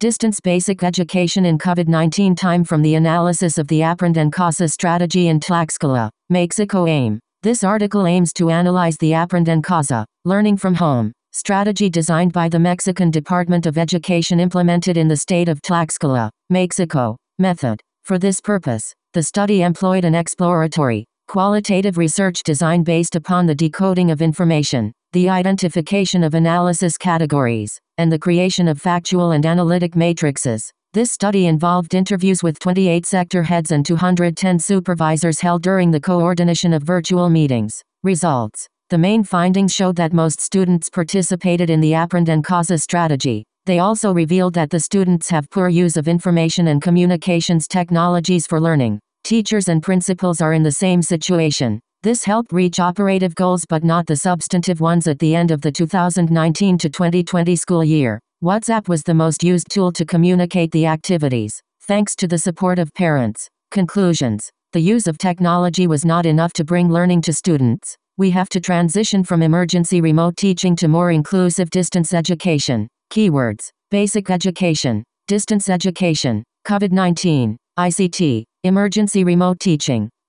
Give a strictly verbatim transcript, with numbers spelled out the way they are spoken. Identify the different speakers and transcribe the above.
Speaker 1: Distance basic education in COVID nineteen time from the analysis of the Aprende en Casa strategy in Tlaxcala, Mexico aim. This article aims to analyze the Aprende en Casa, learning from home, strategy designed by the Mexican Department of Education implemented in the state of Tlaxcala, Mexico. Method. For this purpose, the study employed an exploratory, qualitative research design based upon the decoding of information, the identification of analysis categories, and the creation of factual and analytic matrices. This study involved interviews with twenty-eight sector heads and two hundred ten supervisors held during the coordination of virtual meetings. Results. The main findings showed that most students participated in the Aprende en Casa strategy. They also revealed that the students have poor use of information and communications technologies for learning. Teachers and principals are in the same situation. This helped reach operative goals but not the substantive ones at the end of the two thousand nineteen to twenty twenty school year. WhatsApp was the most used tool to communicate the activities, thanks to the support of parents. Conclusions. The use of technology was not enough to bring learning to students. We have to transition from emergency remote teaching to more inclusive distance education. Keywords. Basic education, distance education, COVID nineteen, I C T, emergency remote teaching.